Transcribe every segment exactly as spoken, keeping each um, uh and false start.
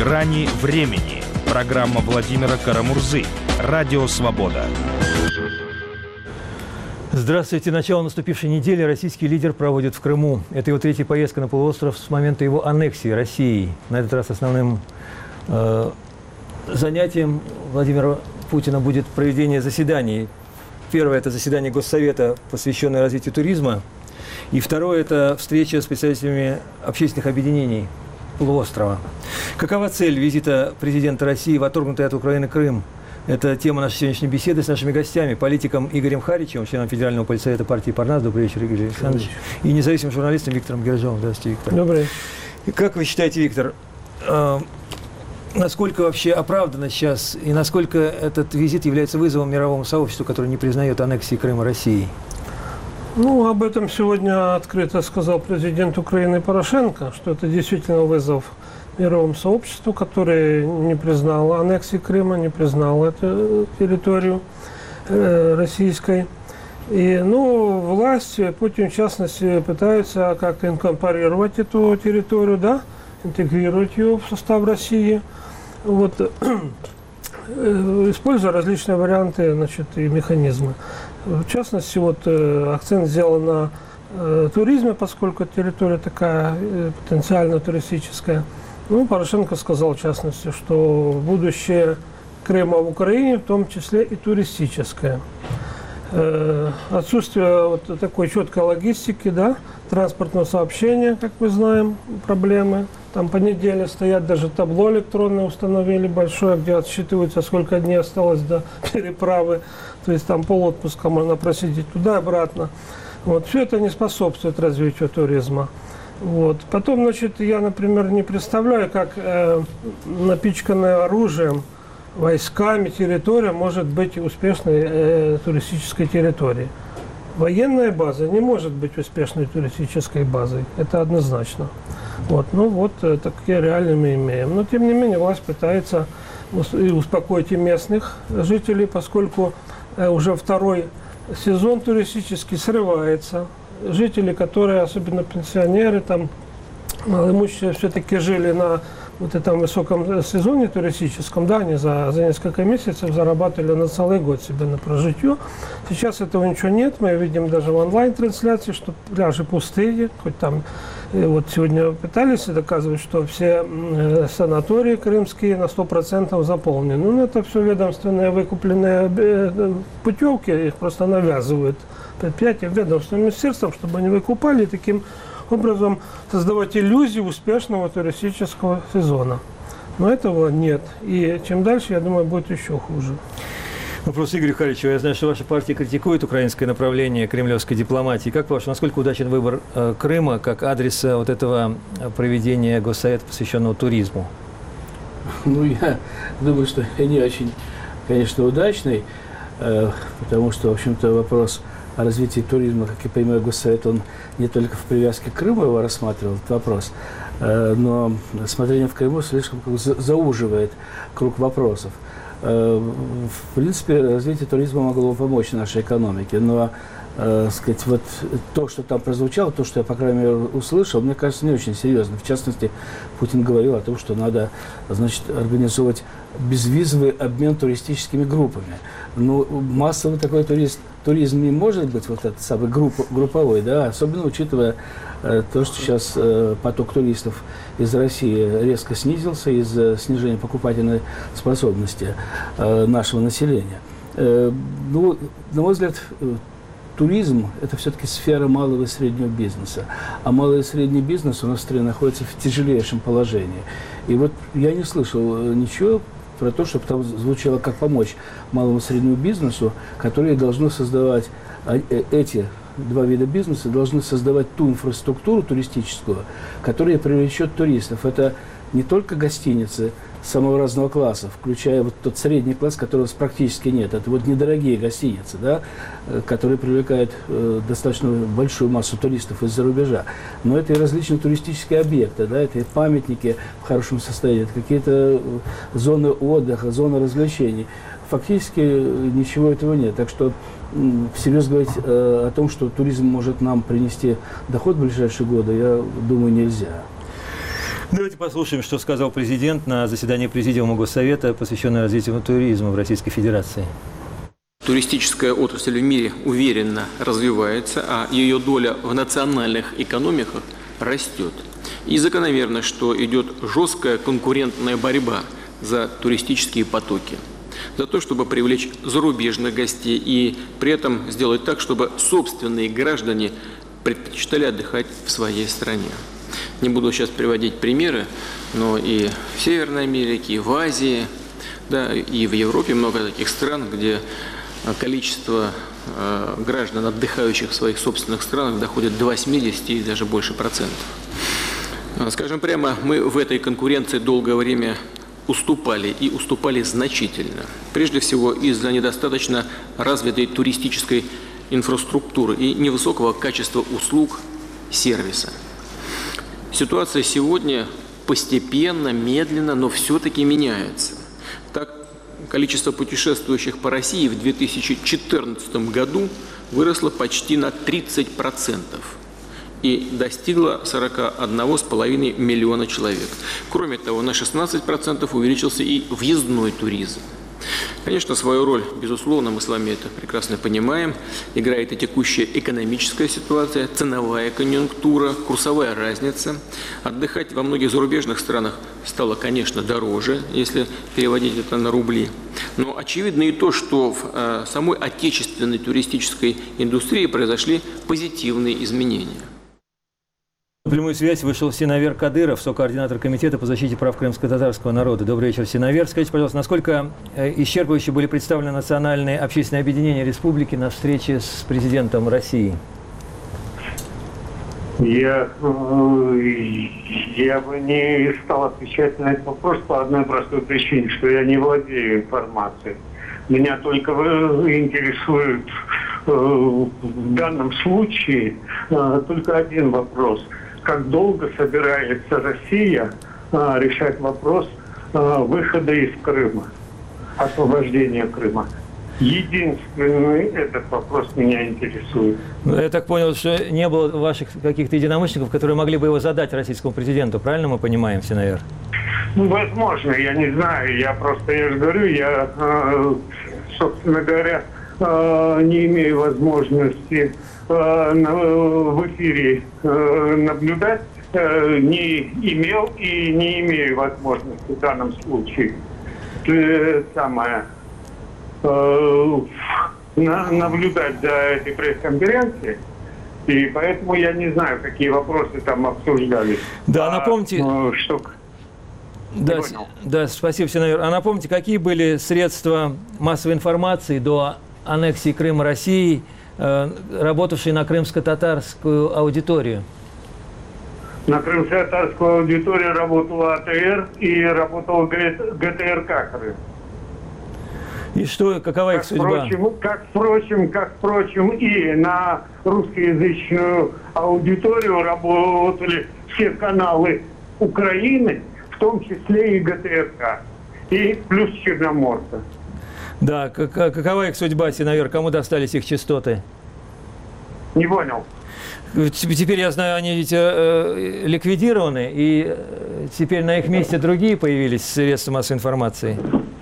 «Грани времени». Программа Владимира Карамурзы. Радио «Свобода». Здравствуйте. Начало наступившей недели российский лидер проводит в Крыму. Это его третья поездка на полуостров с момента его аннексии Россией. На этот раз основным э, занятием Владимира Путина будет проведение заседаний. Первое – это заседание Госсовета, посвященное развитию туризма. И второе – это встреча с представителями общественных объединений полуострова. Какова цель визита президента России в отторгнутый от Украины Крым? Это тема нашей сегодняшней беседы с нашими гостями, политиком Игорем Харичевым, членом Федерального политсовета партии «Парнас». Добрый вечер, Игорь Александрович. И независимым журналистом Виктором Гержовым. Здравствуйте, Виктор. Добрый. Как вы считаете, Виктор, э, насколько вообще оправданно сейчас и насколько этот визит является вызовом мировому сообществу, которое не признает аннексии Крыма Россией? Ну, об этом сегодня открыто сказал президент Украины Порошенко, что это действительно вызов мировому сообществу, который не признал аннексии Крыма, не признал эту территорию э, российской. И, ну, власть, Путин в частности, пытаются как-то инкорпорировать эту территорию, да, интегрировать ее в состав России, вот, используя различные варианты, значит, и механизмы. В частности, вот э, акцент сделан на э, туризме, поскольку территория такая э, потенциально туристическая. Ну, Порошенко сказал, в частности, что будущее Крыма в Украине, в том числе и туристическое. Э, отсутствие вот такой четкой логистики, да, транспортного сообщения, как мы знаем, проблемы. Там по неделе стоят, даже табло электронное установили большое, где отсчитывается, сколько дней осталось до переправы. То есть там полотпуска можно просидеть туда и обратно. Вот. Все это не способствует развитию туризма. Вот. Потом, значит, я, например, не представляю, как э, напичканная оружием, войсками территория может быть успешной э, туристической территорией. Военная база не может быть успешной туристической базой. Это однозначно. Вот. Ну вот, э, такие реалии мы имеем. Но, тем не менее, власть пытается успокоить и местных жителей, поскольку э, уже второй сезон туристический срывается. Жители, которые, особенно пенсионеры, там, малоимущие, все-таки жили на вот этом высоком сезоне туристическом, да, они за, за несколько месяцев зарабатывали на целый год себе на прожитие. Сейчас этого ничего нет, мы видим даже в онлайн-трансляции, что пляжи пустые, хоть там, вот сегодня пытались доказывать, что все санатории крымские на сто процентов заполнены. Ну, это все ведомственные выкупленные путевки, их просто навязывают предприятиям, ведомственным министерствам, чтобы они выкупали, таким образом создавать иллюзию успешного туристического сезона. Но этого нет. И чем дальше, я думаю, будет еще хуже. Вопрос Игорю Харичеву. Я знаю, что ваша партия критикует украинское направление кремлевской дипломатии. Как по-вашему, насколько удачен выбор э, Крыма как адреса вот этого проведения Госсовета, посвященного туризму? Ну, я думаю, что не очень, конечно, удачный, э, потому что, в общем-то, вопрос о развитии туризма, как я понимаю, Госсовет, он не только в привязке к Крыму его рассматривал, этот вопрос, э, но смотрение в Крыму слишком зауживает круг вопросов. Э, в принципе, развитие туризма могло помочь нашей экономике, но, э, сказать, вот то, что там прозвучало, то, что я, по крайней мере, услышал, мне кажется, не очень серьезно. В частности, Путин говорил о том, что надо, значит, организовывать безвизовый обмен туристическими группами. Ну, массовый такой турист, туризм не может быть вот этот самый групп, групповой, да, особенно учитывая э, то, что сейчас э, поток туристов из России резко снизился из-за снижения покупательной способности э, нашего населения. Э, ну, на мой взгляд, э, туризм – это все-таки сфера малого и среднего бизнеса. А малый и средний бизнес у нас в стране находится в тяжелейшем положении. И вот я не слышал ничего про то, чтобы там звучало, как помочь малому и среднему бизнесу, которые должны создавать, эти два вида бизнеса должны создавать ту инфраструктуру туристическую, которая привлечет туристов. Это не только гостиницы самого разного класса, включая вот тот средний класс, которого практически нет. Это вот недорогие гостиницы, да, которые привлекают э, достаточно большую массу туристов из-за рубежа. Но это и различные туристические объекты, да, это и памятники в хорошем состоянии, это какие-то зоны отдыха, зоны развлечений. Фактически ничего этого нет. Так что всерьез говорить э, о том, что туризм может нам принести доход в ближайшие годы, я думаю, нельзя. Давайте послушаем, что сказал президент на заседании Президиума Госсовета, посвященном развитию туризма в Российской Федерации. Туристическая отрасль в мире уверенно развивается, а ее доля в национальных экономиках растет. И закономерно, что идет жесткая конкурентная борьба за туристические потоки, за то, чтобы привлечь зарубежных гостей и при этом сделать так, чтобы собственные граждане предпочитали отдыхать в своей стране. Не буду сейчас приводить примеры, но и в Северной Америке, и в Азии, да, и в Европе много таких стран, где количество э, граждан, отдыхающих в своих собственных странах, доходит до восьмидесяти и даже больше процентов. Скажем прямо, мы в этой конкуренции долгое время уступали и уступали значительно. Прежде всего из-за недостаточно развитой туристической инфраструктуры и невысокого качества услуг, сервиса. Ситуация сегодня постепенно, медленно, но все-таки меняется. Так, количество путешествующих по России в две тысячи четырнадцатом году выросло почти на тридцать процентов и достигло сорока одного с половиной миллиона человек. Кроме того, на шестнадцать процентов увеличился и въездной туризм. Конечно, свою роль, безусловно, мы с вами это прекрасно понимаем, играет и текущая экономическая ситуация, ценовая конъюнктура, курсовая разница. Отдыхать во многих зарубежных странах стало, конечно, дороже, если переводить это на рубли. Но очевидно и то, что в э, самой отечественной туристической индустрии произошли позитивные изменения. В прямую связь вышел Синавер Кадыров, сокоординатор Комитета по защите прав крымско-татарского народа. Добрый вечер, Синавер. Скажите, пожалуйста, насколько исчерпывающе были представлены национальные общественные объединения республики на встрече с президентом России? Я, я бы не стал отвечать на этот вопрос по одной простой причине, что я не владею информацией. Меня только интересует в данном случае только один вопрос. Как долго собирается Россия а, решать вопрос а, выхода из Крыма, освобождения Крыма? Единственный этот вопрос меня интересует. Я так понял, что не было ваших каких-то единомышленников, которые могли бы его задать российскому президенту. Правильно мы понимаем, Синавер? Ну, возможно, я не знаю. Я просто, я же говорю, я, а, собственно говоря, а, не имею возможности в эфире наблюдать, не имел и не имею возможности в данном случае самое, наблюдать за этой пресс-конференцией. И поэтому я не знаю, какие вопросы там обсуждались. Да, напомните... А, что... Да, да, спасибо, Синавер. А напомните, какие были средства массовой информации до аннексии Крыма России, работавшие на крымско-татарскую аудиторию? На крымско-татарскую аудиторию работала АТР и работал ГТРК Крым. И что, какова как их судьба? Впрочем, как, впрочем, как, впрочем, и на русскоязычную аудиторию работали все каналы Украины, в том числе и ГТРК, и плюс Черноморца. Да, какова их судьба, Синавер? Кому достались их частоты? Не понял. Теперь я знаю, они ведь э, ликвидированы, и теперь на их месте другие появились средства массовой информации.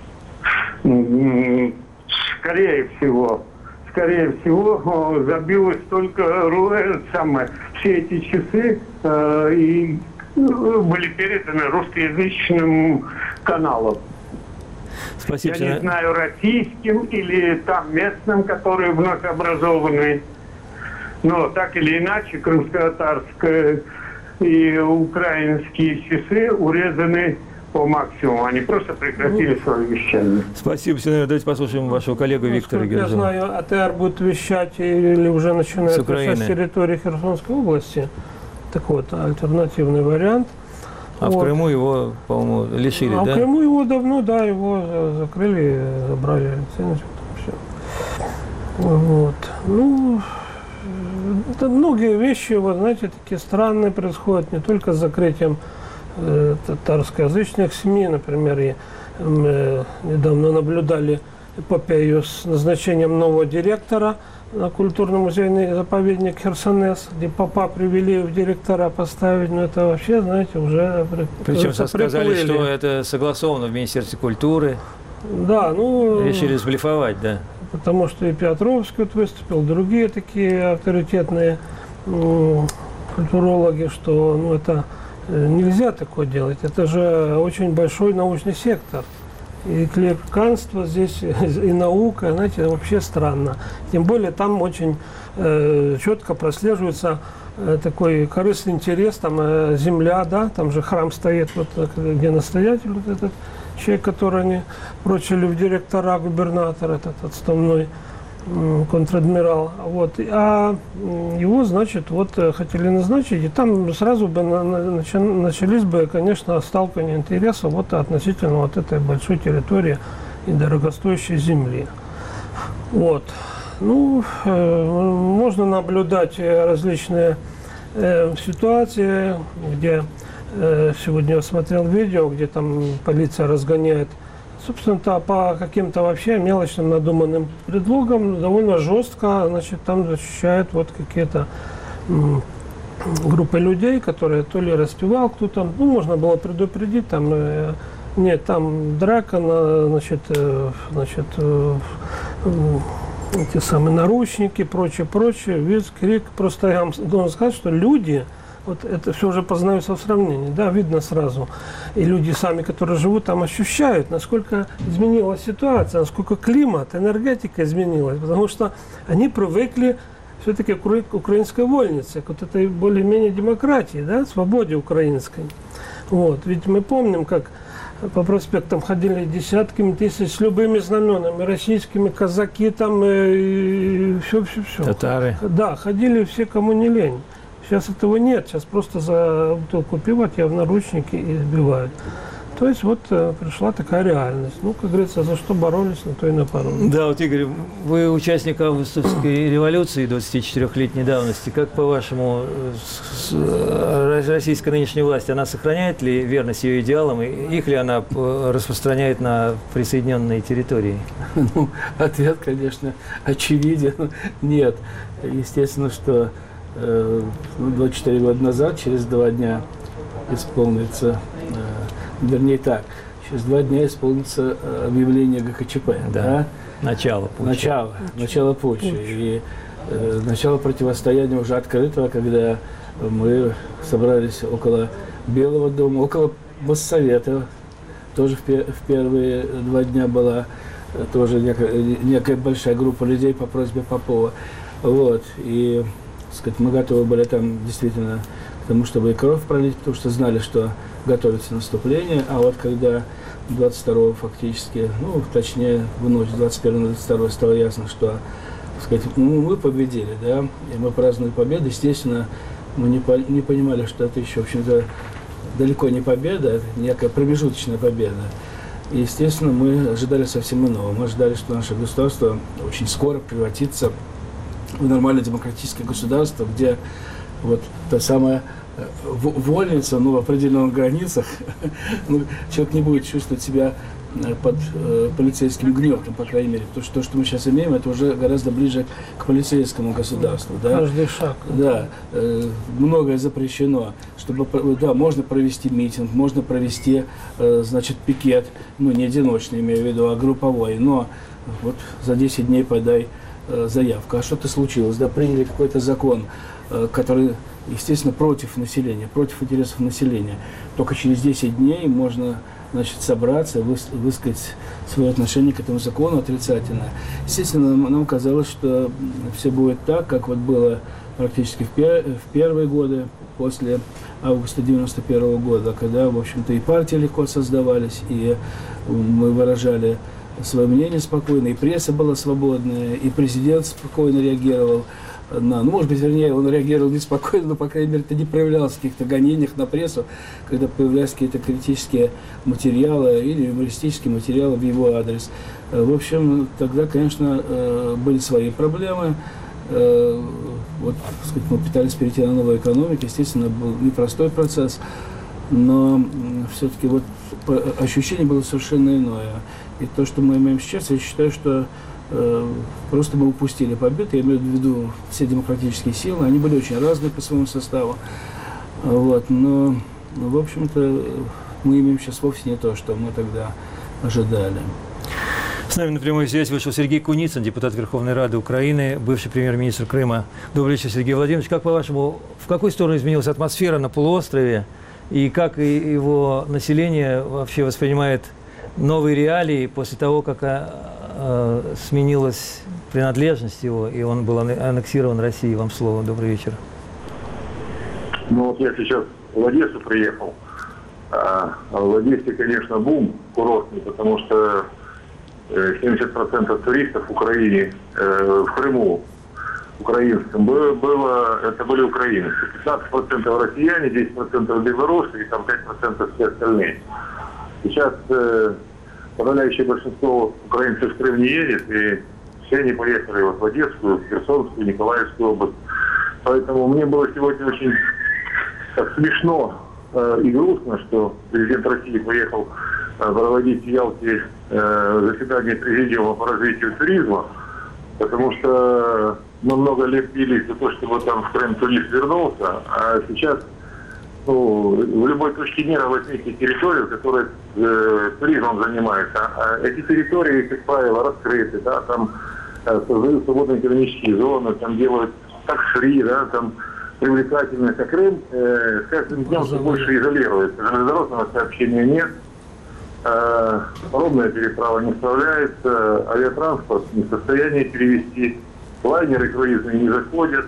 Скорее всего. Скорее всего, забилось только самое, все эти часы э, и были переданы русскоязычным каналам. Спасибо. Я не знаю, российским или там местным, которые вновь образованы. Но так или иначе, крымско-татарские и украинские часы урезаны по максимуму. Они просто прекратили свое вещание. Спасибо, Синавер. Давайте послушаем вашего коллегу ну, Виктора Герзова. Я знаю, АТР будет вещать или уже начинает вещать с территории Херсонской области. Так вот, альтернативный вариант. А вот. В Крыму его, по-моему, лишили, а да? В Крыму его давно, да, его закрыли, забрали лицензию, все. Вот. Ну, это многие вещи, вот, знаете, такие странные происходят, не только с закрытием э, татарскоязычных СМИ, например, и, э, недавно наблюдали эпопею с назначением нового директора на культурно-музейный заповедник Херсонес, где папа привели в директора поставить, но это вообще, знаете, уже... Причем сказали, что это согласовано в Министерстве культуры. Да, ну... Решили сблифовать, да. Потому что и Петровский вот выступил, другие такие авторитетные культурологи, что ну, это нельзя такое делать. Это же очень большой научный сектор. И клериканство здесь, и наука, знаете, вообще странно. Тем более там очень э, четко прослеживается э, такой корыстный интерес, там э, земля, да, там же храм стоит, вот где настоятель, вот этот человек, который они прочили в директора, губернатор, этот отставной э, контр-адмирал. Вот. А его, значит, вот хотели назначить, и там сразу бы на, на, начались бы, конечно, сталкивания интересов вот относительно вот этой большой территории и дорогостоящей земли. Вот. Ну, э, можно наблюдать различные э, ситуации, где э, сегодня я смотрел видео, где там полиция разгоняет, собственно-то, по каким-то вообще мелочным надуманным предлогам довольно жестко, значит, там защищают вот какие-то группы людей, которые то ли распевал кто-то, ну, можно было предупредить, там, э, нет, там драка, на, значит, э, значит, э, э, эти самые наручники, прочее, прочее, визг, крик. Просто я вам должен сказать, что люди, вот это все уже познается в сравнении, да, видно сразу. И люди сами, которые живут там, ощущают, насколько изменилась ситуация, насколько климат, энергетика изменилась, потому что они привыкли все-таки к украинской вольнице, к вот этой более-менее демократии, да, свободе украинской. Вот. Ведь мы помним, как по проспектам ходили десятками тысяч с любыми знаменами, российскими, казаки там, и все-все-все. Татары. Да, ходили все, кому не лень. Сейчас этого нет, сейчас просто за бутылку пива тебя в наручники и избивают. То есть вот э, пришла такая реальность. Ну, как говорится, за что боролись, на то и напоролись. Да, вот, Игорь, вы участник августовской революции двадцатичетырёхлетней давности. Как, по-вашему, российская нынешняя власть, она сохраняет ли верность ее идеалам, и их ли она распространяет на присоединенные территории? Ну, ответ, конечно, очевиден. Нет. Естественно, что э, двадцать четыре года назад, через два дня исполнится... Э, Вернее так, через два дня исполнится объявление ГКЧП. Да. Да? Начало путча. Начало, начало путча. И э, начало противостояния уже открытого, когда мы собрались около Белого дома, около Моссовета. Тоже в, пер, в первые два дня была тоже некая, некая большая группа людей по просьбе Попова. Вот. И, так сказать, мы готовы были там действительно к тому, чтобы и кровь пролить, потому что знали, что готовится наступление, а вот когда двадцать второго фактически, ну, точнее, в ночь двадцать первого на двадцать второе стало ясно, что, так сказать, ну, мы победили, да, и мы праздновали победу. Естественно, мы не, по, не понимали, что это еще, в общем-то, далеко не победа, это некая промежуточная победа. И, естественно, мы ожидали совсем иного. Мы ожидали, что наше государство очень скоро превратится в нормальное демократическое государство, где вот та самая вольница, ну, в определенных границах, ну, человек не будет чувствовать себя под э, полицейским гнетом, по крайней мере. Потому что то, что мы сейчас имеем, это уже гораздо ближе к полицейскому государству. Да? Каждый шаг. Да, э, многое запрещено. Чтобы, да, можно провести митинг, можно провести, э, значит, пикет, ну, не одиночный, имею в виду, а групповой, но вот за десять дней подай э, заявку. А что-то случилось, да, приняли какой-то закон, э, который, естественно, против населения, против интересов населения. Только через десять дней можно, значит, собраться, выс высказать свое отношение к этому закону отрицательное. Естественно, нам, нам казалось, что все будет так, как вот было практически в, пер в первые годы, после августа девяносто первого года, когда, в общем-то, и партии легко создавались, и мы выражали свое мнение спокойно, и пресса была свободная, и президент спокойно реагировал на, ну, может быть, вернее, он реагировал неспокойно, но, по крайней мере, это не проявлялось в каких-то гонениях на прессу, когда появлялись какие-то критические материалы или юмористические материалы в его адрес. В общем, тогда, конечно, были свои проблемы. Вот, так сказать, мы пытались перейти на новую экономику, естественно, был непростой процесс. но все-таки вот ощущение было совершенно иное. И то, что мы имеем сейчас, я считаю, что э, просто мы упустили победу. Я имею в виду все демократические силы, они были очень разные по своему составу. Вот, но, в общем-то, мы имеем сейчас вовсе не то, что мы тогда ожидали. С нами на прямую связь вышел Сергей Куницын, депутат Верховной Рады Украины, бывший премьер-министр Крыма. Добрый вечер, Сергей Владимирович. Как, по-вашему, в какую сторону изменилась атмосфера на полуострове и как его население вообще воспринимает новые реалии после того, как э, сменилась принадлежность его, и он был аннексирован Россией? Вам слово. Добрый вечер. Ну вот я сейчас в Одессу приехал. А в Одессе, конечно, бум курортный, потому что семьдесят процентов туристов в Украине, э, в Крыму украинском, было, это были украинцы. пятнадцать процентов россияне, десять процентов белорусы и там пять процентов все остальные. Сейчас э, подавляющее большинство украинцев в Крым не едет, и все они поехали вот в Одесскую, в Херсонскую, Николаевскую область. Поэтому мне было сегодня очень так смешно э, и грустно, что президент России поехал проводить в Ялте э, заседание президиума по развитию туризма, потому что мы много лет бились за то, чтобы там в Крым турист вернулся, а сейчас ну, в любой точке мира возникнет территория, которая э, туризмом занимается. А эти территории, как правило, раскрыты, да, там э, создают свободные экономические зоны, там делают такс-фри, да, там привлекательность. А Крым э, с каждым днем все больше изолируется. Железнодорожного сообщения нет. Паромная переправа не справляется, авиатранспорт не в состоянии перевести, лайнеры круизные не заходят,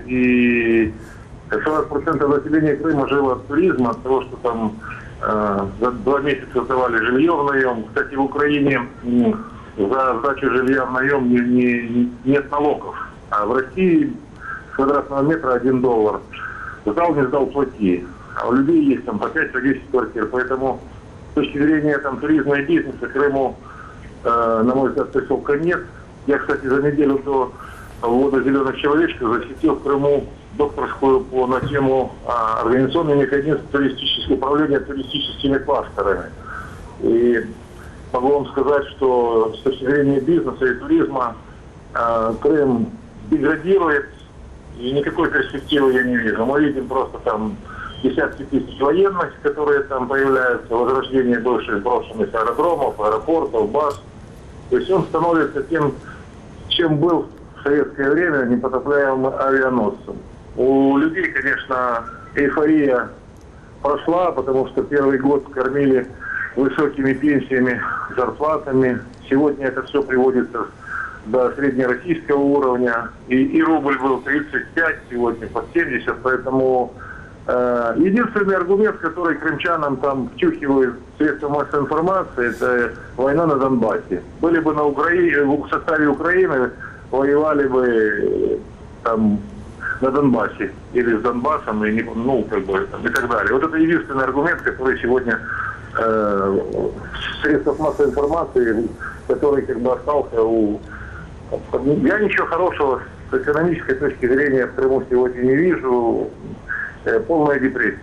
и сорок процентов населения Крыма жило от туризма, от того, что там э, за два месяца сдавали жилье в наем. Кстати, в Украине э, за сдачу жилья в наем не, не, нет налогов, а в России с квадратного метра один доллар. Сдал, не сдал, плати. А у людей есть там по пять-десять квартир, поэтому с точки зрения там, туризма и бизнеса Крыму, э, на мой взгляд, пришел конец. Я, кстати, за неделю до ввода зеленых человечков защитил в Крыму докторскую по, на тему а, организационный механизм туристического управления туристическими кластерами. И могу вам сказать, что с точки зрения бизнеса и туризма э, Крым деградирует, и никакой перспективы я не вижу. Мы видим просто там десятки тысяч военных, которые там появляются, возрождение бывших брошенных аэродромов, аэропортов, баз. То есть он становится тем, чем был в советское время, непотопляемым авианосцем. У людей, конечно, эйфория прошла, потому что первый год кормили высокими пенсиями, зарплатами. Сегодня это все приводится до среднероссийского уровня. И, и рубль был тридцать пять, сегодня под семьдесят, поэтому э, единственный аргумент, который крымчанам там втюхивают средства массовой информации, это война на Донбассе. Были бы на Украине, в составе Украины, воевали бы там на Донбассе или с Донбассом, и, ну, как бы, и так далее. Вот это единственный аргумент, который сегодня э, в средствах массовой информации, который как бы остался у... Я ничего хорошего с экономической точки зрения в Крыму сегодня не вижу. Э, полная депрессия.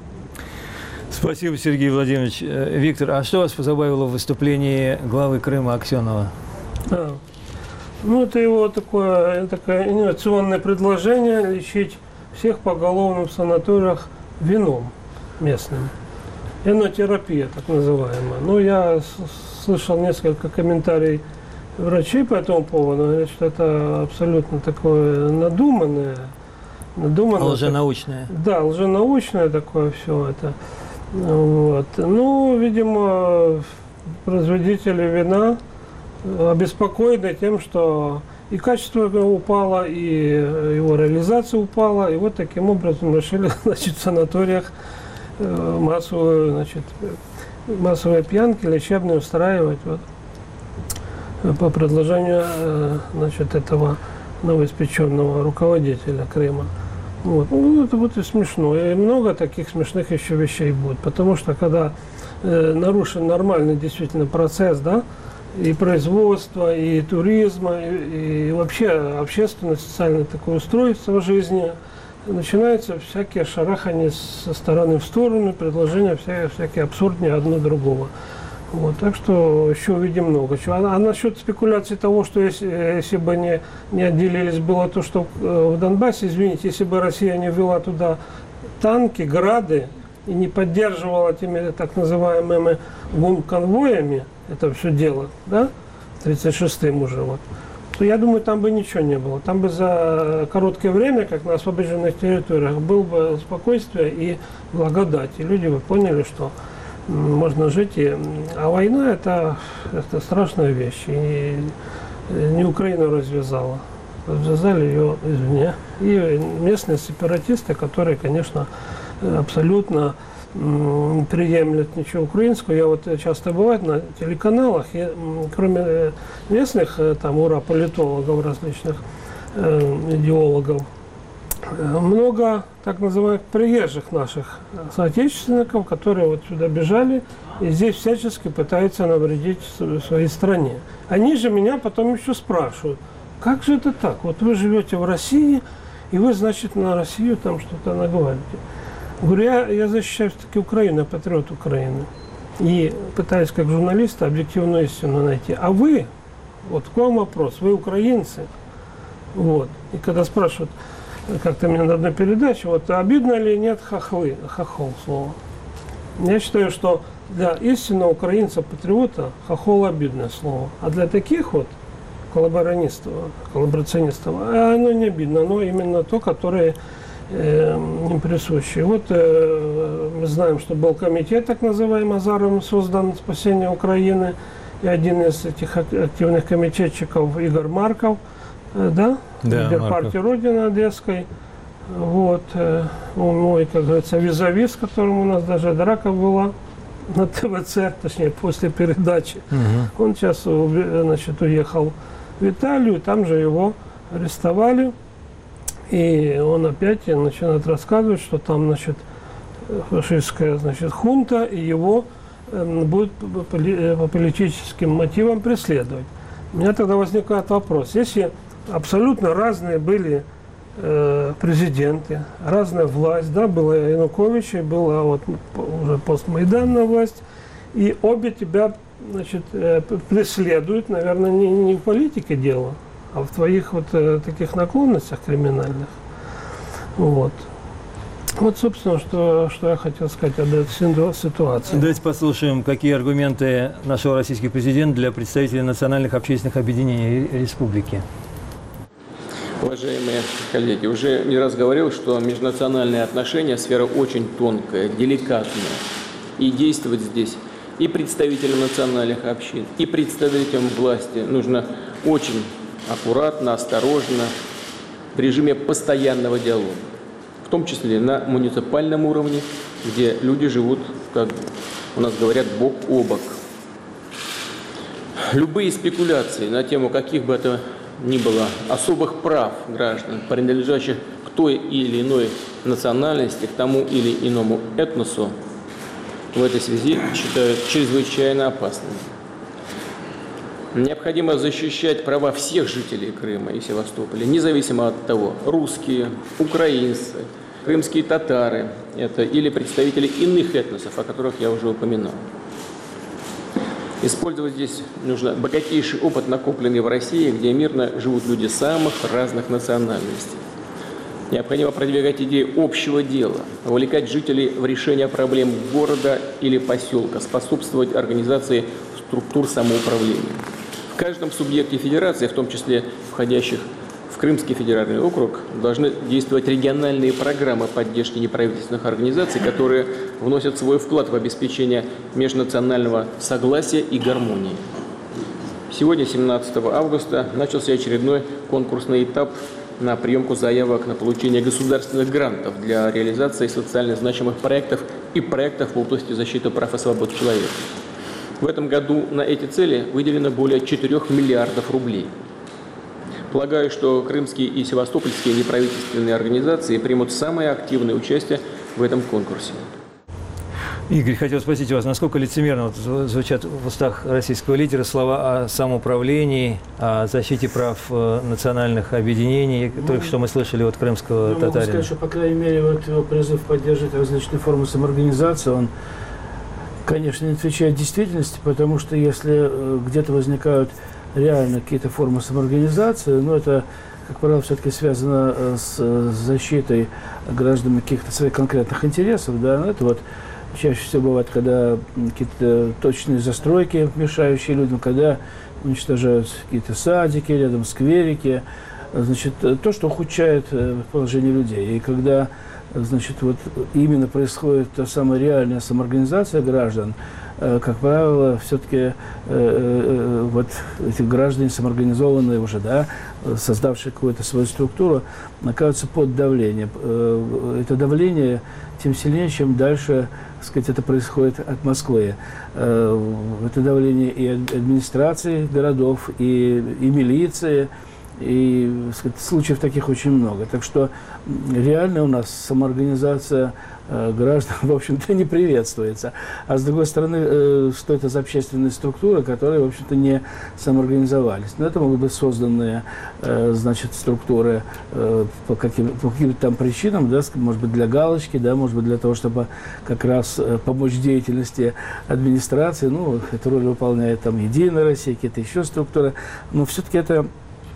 Спасибо, Сергей Владимирович. Виктор, а что вас позабавило в выступлении главы Крыма Аксенова? А, ну, это его такое, такое инновационное предложение лечить всех поголовно в санаториях вином местным. Энотерапия, так называемая. Ну, я слышал несколько комментариев врачей по этому поводу. Говорят, что это абсолютно такое надуманное. надуманное Лженаучное. Да, лженаучное такое все это. Вот. Ну, видимо, производители вина обеспокоены тем, что и качество упало, и его реализация упала. И вот таким образом решили, значит, в санаториях массовую, значит, массовые пьянки лечебные устраивать вот, по предложению, значит, этого новоиспеченного руководителя Крыма. Вот. Ну, это вот и смешно. И много таких смешных еще вещей будет. Потому что когда э, нарушен нормальный действительно процесс, да, и производства, и туризма, и, и вообще общественное, социальное такое устройство в жизни начинаются всякие шарахания со стороны в сторону, предложения всякие, всякие абсурднее одно другого. Вот, так что еще увидим много чего. А, а насчет спекуляции того, что если, если бы не, не отделились, было то, что в Донбассе, извините, если бы Россия не ввела туда танки, грады и не поддерживала этими так называемыми гум-конвоями это все дело, да, тридцать шестым уже, вот, то я думаю, там бы ничего не было. Там бы за короткое время, как на освобожденных территориях, было бы спокойствие и благодать. И люди бы поняли, что можно жить. И... А война это, это страшная вещь. И не Украина развязала. Развязали ее извне. И местные сепаратисты, которые, конечно, абсолютно не приемлют ничего украинского. Я вот часто бываю на телеканалах, и кроме местных там ура-политологов, различных э, идеологов, много так называемых приезжих наших соотечественников, которые вот сюда бежали и здесь всячески пытаются навредить своей стране. Они же меня потом еще спрашивают, как же это так? Вот вы живете в России, и вы, значит, на Россию там что-то наговариваете. Говорю, я, я защищаю все-таки Украину, я патриот Украины. И пытаюсь как журналист объективную истину найти. А вы, вот к вам вопрос, вы украинцы. Вот. И когда спрашивают, как-то меня на одной передаче, вот обидно ли нет хохлы, хохол слово. Я считаю, что для истинного украинца-патриота хохол обидное слово. А для таких вот коллаборационистов, коллаборационистов оно не обидно, оно именно то, которое э, им присуще. Вот э, мы знаем, что был комитет, так называемый, Азаровым создан «Спасение Украины», и один из этих активных комитетчиков Игорь Марков, э, да? Да, лидер Марков. партии Родины Одесской. Вот, э, мой, как говорится, визави, с которым у нас даже драка была на ТВЦ, точнее, после передачи. Угу. Он сейчас, значит, уехал в Италию, там же его арестовали. И он опять начинает рассказывать, что там, значит, фашистская, значит, хунта, и его э, будет по, по политическим мотивам преследовать. У меня тогда возникает вопрос. Если абсолютно разные были э, президенты, разная власть, да, была Янукович, и была вот уже постмайданная власть, и обе тебя, значит, э, преследуют, наверное, не, не в политике дело, а в твоих вот э, таких наклонностях криминальных. Вот. Вот, собственно, что, что я хотел сказать об этой ситуации. Давайте послушаем, какие аргументы нашел российский президент для представителей национальных общественных объединений республики. Уважаемые коллеги, уже не раз говорил, что межнациональные отношения – сфера очень тонкая, деликатная. И действовать здесь и представителям национальных общин, и представителям власти нужно очень аккуратно, осторожно, в режиме постоянного диалога. В том числе на муниципальном уровне, где люди живут, как у нас говорят, бок о бок. Любые спекуляции на тему каких бы это ни было особых прав граждан, принадлежащих к той или иной национальности, к тому или иному этносу, в этой связи считают чрезвычайно опасными. Необходимо защищать права всех жителей Крыма и Севастополя, независимо от того, русские, украинцы, крымские татары, это или представители иных этносов, о которых я уже упоминал. Использовать здесь нужно богатейший опыт, накопленный в России, где мирно живут люди самых разных национальностей. Необходимо продвигать идеи общего дела, вовлекать жителей в решение проблем города или поселка, способствовать организации структур самоуправления. В каждом субъекте федерации, в том числе входящих в Крымский федеральный округ, должны действовать региональные программы поддержки неправительственных организаций, которые вносят свой вклад в обеспечение межнационального согласия и гармонии. Сегодня, семнадцатого августа, начался очередной конкурсный этап на приемку заявок на получение государственных грантов для реализации социально значимых проектов и проектов в области защиты прав и свобод человека. В этом году на эти цели выделено более четырёх миллиардов рублей. Полагаю, что крымские и севастопольские неправительственные организации примут самое активное участие в этом конкурсе. Игорь, хотел спросить у вас, насколько лицемерно вот звучат в устах российского лидера слова о самоуправлении, о защите прав э, национальных объединений, ну, только что мы слышали от крымского ну, татарина. Могу сказать, что, по крайней мере, вот его призыв поддерживать различные формы самоорганизации, он, конечно, не отвечает действительности, потому что если э, где-то возникают реально какие-то формы самоорганизации, ну, это, как правило, все-таки связано э, с, с защитой граждан каких-то своих конкретных интересов, да, ну, это вот чаще всего бывает, когда какие-то точные застройки, мешающие людям, когда уничтожают какие-то садики, рядом скверики, значит, то, что ухудшает положение людей. И когда, значит, вот именно происходит та самая реальная самоорганизация граждан, как правило, все-таки вот эти граждане самоорганизованные уже, да, создавшие какую-то свою структуру, оказываются под давлением. Это давление тем сильнее, чем дальше, так сказать, это происходит от Москвы. Это давление и администрации городов, и, и милиции, и, так сказать, случаев таких очень много. Так что реально у нас самоорганизация э, граждан, в общем-то, не приветствуется. А с другой стороны, э, что это за общественные структуры, которые, в общем-то, не самоорганизовались. Но это могут быть созданные, э, значит, структуры э, по, каким, по каким-то там причинам, да, может быть, для галочки, да, может быть, для того, чтобы как раз э, помочь деятельности администрации. Ну, эту роль выполняет там Единая Россия, какие-то еще структуры. Но все-таки это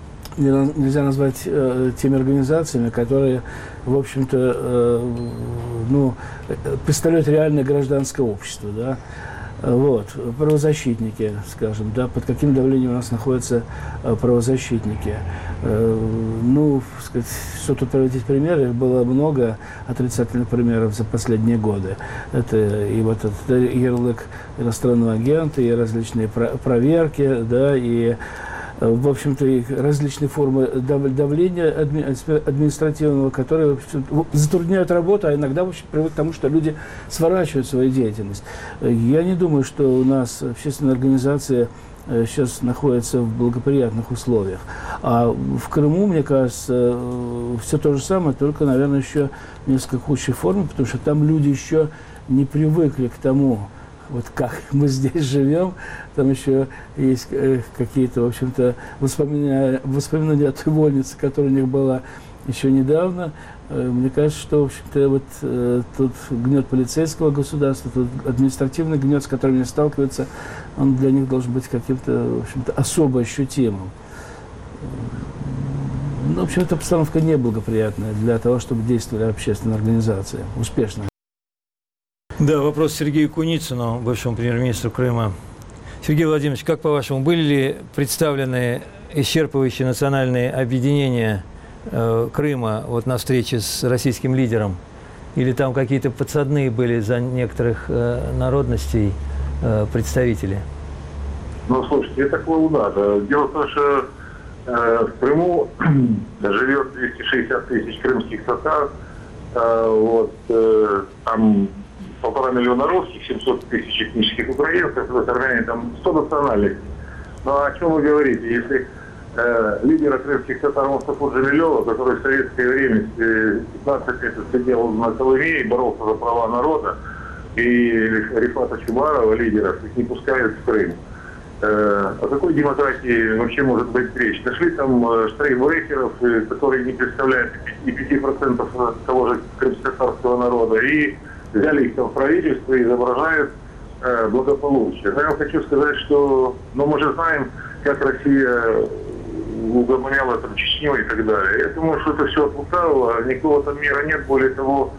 нельзя назвать э, теми организациями, которые, в общем-то, э, ну, представляют реальное гражданское общество, да. Вот, правозащитники, скажем, да, под каким давлением у нас находятся э, правозащитники. Э, ну, сказать, что тут приводить примеры, их было много отрицательных примеров за последние годы. Это и вот этот ярлык иностранного агента, и различные про- проверки, да, и в общем-то, и различные формы давления административного, которые затрудняют работу, а иногда, в общем, приводят к тому, что люди сворачивают свою деятельность. Я не думаю, что у нас общественная организация сейчас находится в благоприятных условиях. А в Крыму, мне кажется, все то же самое, только, наверное, еще в несколько худшей форме, потому что там люди еще не привыкли к тому, вот как мы здесь живем, там еще есть э, какие-то, в общем-то, воспоминания, воспоминания о той вольнице, которая у них была еще недавно. Э, мне кажется, что, в общем-то, вот э, тут гнет полицейского государства, тут административный гнет, с которым они сталкиваются, он для них должен быть каким-то, в общем-то, особо ощутимым. Ну, в общем, эта обстановка неблагоприятная для того, чтобы действовали общественные организации успешно. Да, вопрос Сергею Куницыну, бывшему премьер-министру Крыма. Сергей Владимирович, как по-вашему, были ли представлены исчерпывающие национальные объединения э, Крыма вот на встрече с российским лидером? Или там какие-то подсадные были за некоторых э, народностей э, представители? Ну, слушайте, это клоунада. Дело в том, что э, в Крыму живет двести шестьдесят тысяч крымских татар, э, вот, э, там полтора миллиона русских, семьсот тысяч этнических украинцев, в армяне там сто национальностей. Но о чем вы говорите? Если э, лидера крымских татар Мустафу Джамилёва, который в советское время пятнадцать лет сидел на Колыме и боролся за права народа, и Рифата Чубарова, лидеров, их не пускают в Крым. Э, о какой демократии вообще может быть речь? Нашли там э, штрейхбрейкеров, э, которые не представляют и пяти процентов того же крымско-татарского народа, и взяли их там в правительство и изображают э, благополучие. Но я хочу сказать, что ну, мы же знаем, как Россия угомоняла там Чечню и так далее. Я думаю, что это все от лукавого, никакого там мира нет. Более того,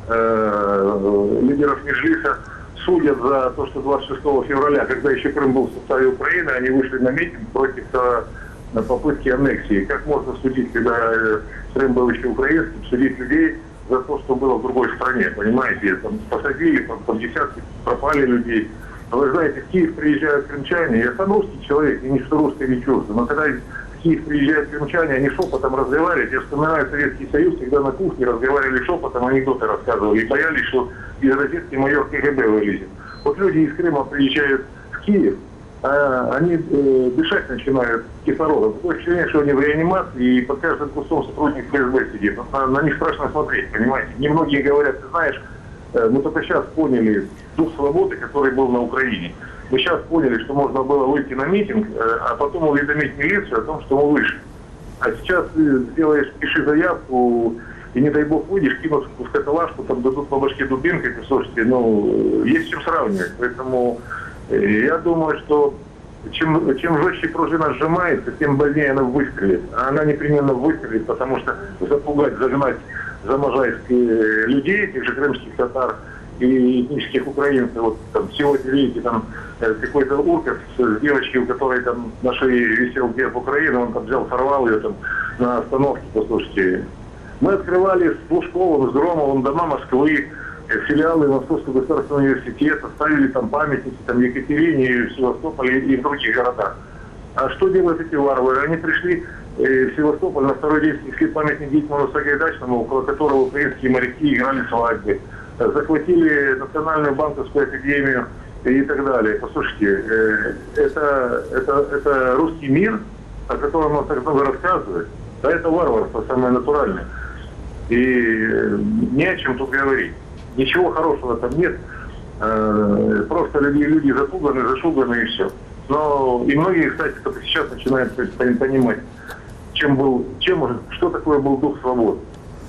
э, лидеров Меджлиса судят за то, что двадцать шестого февраля, когда еще Крым был в составе Украины, они вышли на митинг против на попытки аннексии. Как можно судить, когда Крым был еще украинским, судить людей за то, что было в другой стране, понимаете? Там посадили, там, там десятки пропали людей. Но вы знаете, в Киев приезжают крымчане, я сам русский человек, и ничто русское не чувствую, но когда в Киев приезжают крымчане, они шепотом разговаривают. Я вспоминаю Советский Союз, всегда на кухне разговаривали шепотом, анекдоты рассказывали, и боялись, что из розетки майор КГБ вылезет. Вот люди из Крыма приезжают в Киев, а они э, дышать начинают кислородом. Такое ощущение, что они в реанимации, и под каждым кустом сотрудник ФСБ сидит. На, на них страшно смотреть, понимаете? Немногие говорят, ты знаешь, э, мы только сейчас поняли, дух свободы, который был на Украине. Мы сейчас поняли, что можно было выйти на митинг, а потом уведомить милицию о том, что мы вышли. А сейчас ты сделаешь, пиши заявку, и не дай бог выйдешь, кинут в каталажку, там дадут по башке дубинкой, слушайте, ну, есть с чем сравнивать. Поэтому я думаю, что чем, чем жестче пружина сжимается, тем больнее она выстрелит. А она непременно выстрелит, потому что запугать, загнать за Можайские людей, тех же крымских татар и этнических украинцев. Вот там сегодня, видите, там какой-то урков с девочкой, у которой там на шее висел герб Украины, он там взял, сорвал ее там на остановке, послушайте. Мы открывали с Лужковым, с Громовым дома Москвы, филиалы Московского государственного университета, ставили там памятники там, Екатерине, в Севастополе и в других городах. А что делают эти варвары? Они пришли э, в Севастополь, на второй день снесли памятник Гетману Сагайдачному, около которого украинские моряки играли свадьбы. Захватили Национальную банковскую академию и так далее. Послушайте, э, это, это, это русский мир, о котором нам так много рассказывают. Да, это варварство самое натуральное. И э, не о чем тут говорить. Ничего хорошего там нет. Э, просто люди, люди запуганы, зашуганы и все. Но и многие, кстати, только сейчас начинают понимать, чем был, чем, что такое был дух свободы.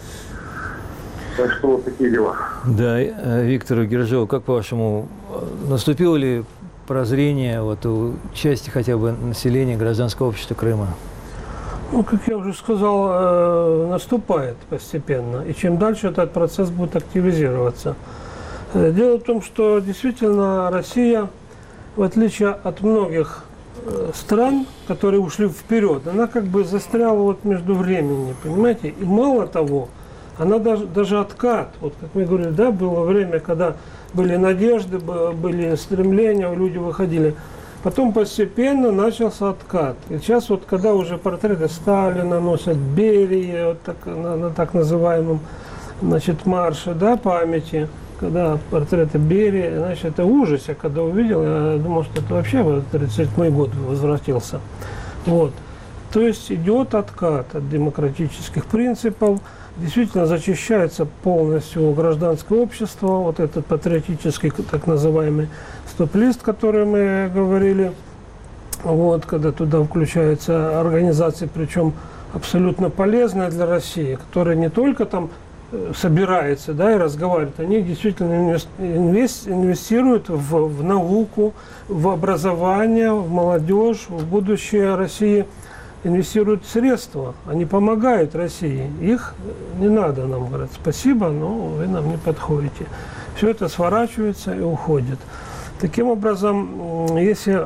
Так что вот такие дела. Да, Виктор Гержов, как по-вашему, наступило ли прозрение вот у части хотя бы населения гражданского общества Крыма? Ну, как я уже сказал, э, наступает постепенно. И чем дальше этот процесс будет активизироваться. Дело в том, что действительно Россия, в отличие от многих э, стран, которые ушли вперед, она как бы застряла вот между временем, понимаете? И мало того, она даже, даже откат, вот как мы говорили, да, было время, когда были надежды, были стремления, люди выходили. Потом постепенно начался откат. И сейчас вот, когда уже портреты Сталина носят, Берии, вот так, на, на так называемом, значит, марше, да, памяти, когда портреты Берии, значит, это ужас, я когда увидел, я думал, что это вообще в тридцать седьмой год возвратился. Вот. То есть идет откат от демократических принципов, действительно зачищается полностью гражданское общество, вот этот патриотический так называемый стоп-лист, который мы говорили, вот, когда туда включаются организации, причем абсолютно полезные для России, которые не только там собираются, да, и разговаривают, они действительно инвестируют в, в науку, в образование, в молодежь, в будущее России. Инвестируют средства, они помогают России. Их не надо нам говорить спасибо, но вы нам не подходите. Все это сворачивается и уходит. Таким образом, если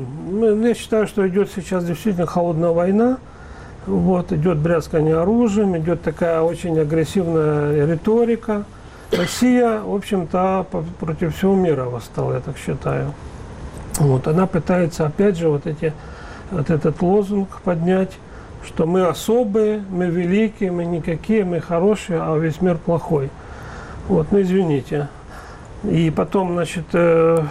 я считаю, что идет сейчас действительно холодная война, вот, идет бряцкание оружием, идет такая очень агрессивная риторика. Россия, в общем-то, против всего мира восстала, я так считаю. Вот, она пытается, опять же, вот эти вот этот лозунг поднять, что мы особые, мы великие, мы никакие, мы хорошие, а весь мир плохой. Вот, ну извините. И потом, значит, э,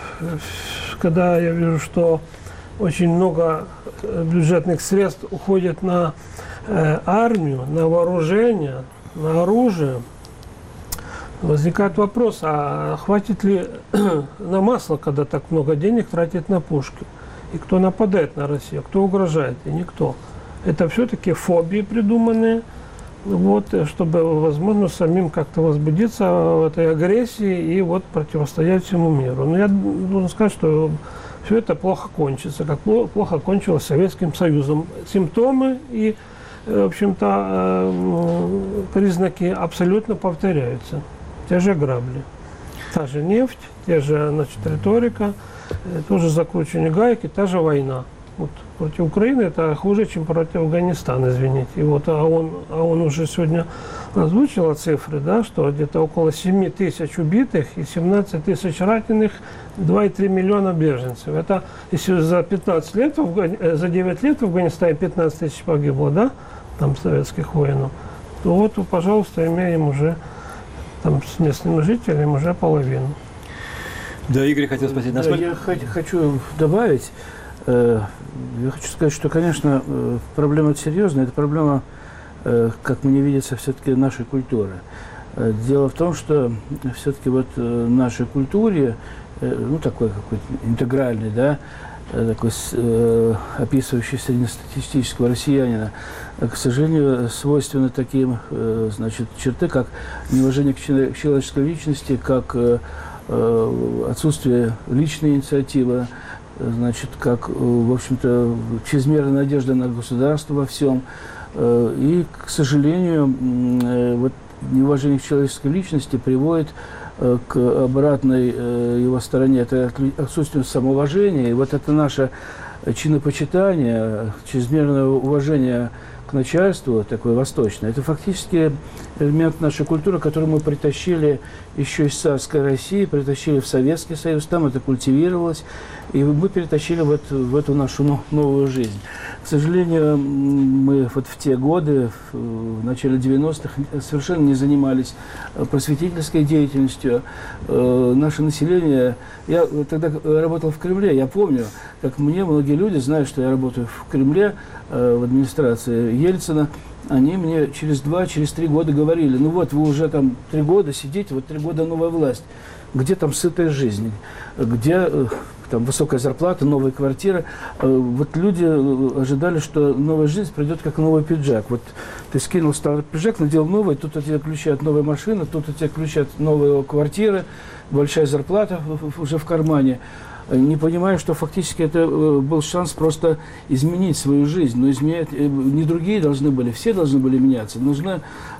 когда я вижу, что очень много бюджетных средств уходит на э, армию, на вооружение, на оружие, возникает вопрос, а хватит ли на масло, когда так много денег тратить на пушки? И кто нападает на Россию, кто угрожает, и никто. Это все-таки фобии придуманные, вот, чтобы, возможно, самим как-то возбудиться в этой агрессии и вот противостоять всему миру. Но я должен сказать, что все это плохо кончится, как плохо кончилось с Советским Союзом. Симптомы и, в общем-то, признаки абсолютно повторяются. Те же грабли, та же нефть, те же, значит, риторика, тоже закручивание гайки, та же война. Вот против Украины это хуже, чем против Афганистана, извините. И вот, а он, а он уже сегодня озвучил цифры, да, что где-то около семи тысяч убитых и семнадцать тысяч раненых, два и три миллиона беженцев. Это если за пятнадцать лет, за девять лет в Афганистане пятнадцать тысяч погибло, да, там советских воинов, то вот, пожалуйста, имеем уже там с местными жителями уже половину. Да, Игорь хотел спросить. Да, я хочу добавить, э, я хочу сказать, что, конечно, э, проблема серьезная, это проблема, э, как мне видится, все-таки нашей культуры. Дело в том, что все-таки вот в нашей культуре, ну, такой какой-то интегральный, да, такой э, описывающий среднестатистического россиянина, к сожалению, свойственны такие э, значит, черты, как неуважение к человеческой личности, как э, отсутствие личной инициативы, значит, как, в общем-то, чрезмерная надежда на государство во всем. И, к сожалению, вот неуважение к человеческой личности приводит к обратной его стороне, это отсутствие самоуважения. И вот это наше чинопочитание, чрезмерное уважение к начальству, такое восточное, это фактически элемент нашей культуры, который мы притащили еще из царской России, притащили в Советский Союз, там это культивировалось, и мы перетащили вот в эту нашу новую жизнь. К сожалению, мы вот в те годы, в начале девяностых, совершенно не занимались просветительской деятельностью. Наше население... Я тогда работал в Кремле, я помню, как мне многие люди, знают, что я работаю в Кремле, в администрации Ельцина, они мне через два, через три года говорили: ну вот, вы уже там три года сидите, вот три года новая власть. Где там сытая жизнь? Где там высокая зарплата, новая квартира? Вот люди ожидали, что новая жизнь придет как новый пиджак. Вот ты скинул старый пиджак, надел новый, тут у тебя ключи от новой машины, тут у тебя ключи от новой квартиры, большая зарплата уже в кармане. Не понимая, что фактически это был шанс просто изменить свою жизнь. Но изменять не другие должны были, все должны были меняться. Нужно,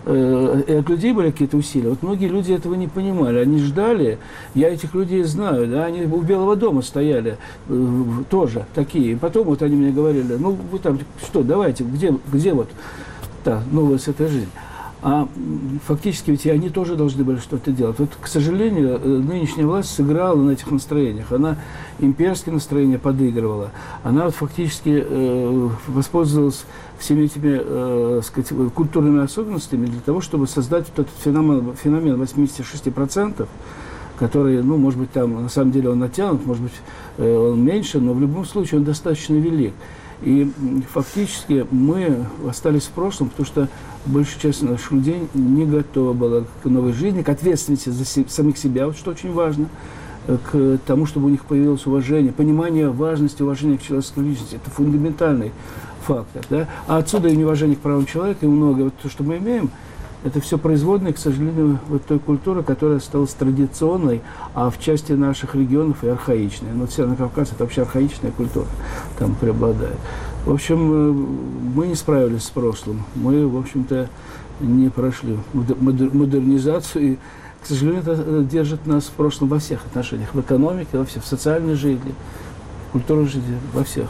э, и от людей были какие-то усилия. Вот многие люди этого не понимали. Они ждали, я этих людей знаю, да, они у Белого дома стояли э, тоже такие. И потом вот они мне говорили: ну вы там что, давайте, где, где вот та новая сытая жизнь? А фактически ведь и они тоже должны были что-то делать. Вот, к сожалению, нынешняя власть сыграла на этих настроениях. Она имперские настроения подыгрывала. Она вот фактически э, воспользовалась всеми этими э, сказать, культурными особенностями для того, чтобы создать вот этот феномен, феномен восемьдесят шесть процентов, который, ну, может быть, там на самом деле он натянут, может быть, э, он меньше, но в любом случае он достаточно велик. И фактически мы остались в прошлом, потому что большая часть наших людей не готова была к новой жизни, к ответственности за се- самих себя, вот что очень важно, к тому, чтобы у них появилось уважение, понимание важности уважения к человеческой личности. Это фундаментальный фактор. Да? А отсюда и неуважение к правам человека, и многое. Вот то, что мы имеем, это все производное, к сожалению, вот той культуры, которая осталась традиционной, а в части наших регионов и архаичной. Но Северный Кавказ – это вообще архаичная культура, там преобладает. В общем, мы не справились с прошлым. Мы, в общем-то, не прошли модернизацию. И, к сожалению, это держит нас в прошлом во всех отношениях. В экономике, во всех, в социальной жизни, в культурной жизни, во всех.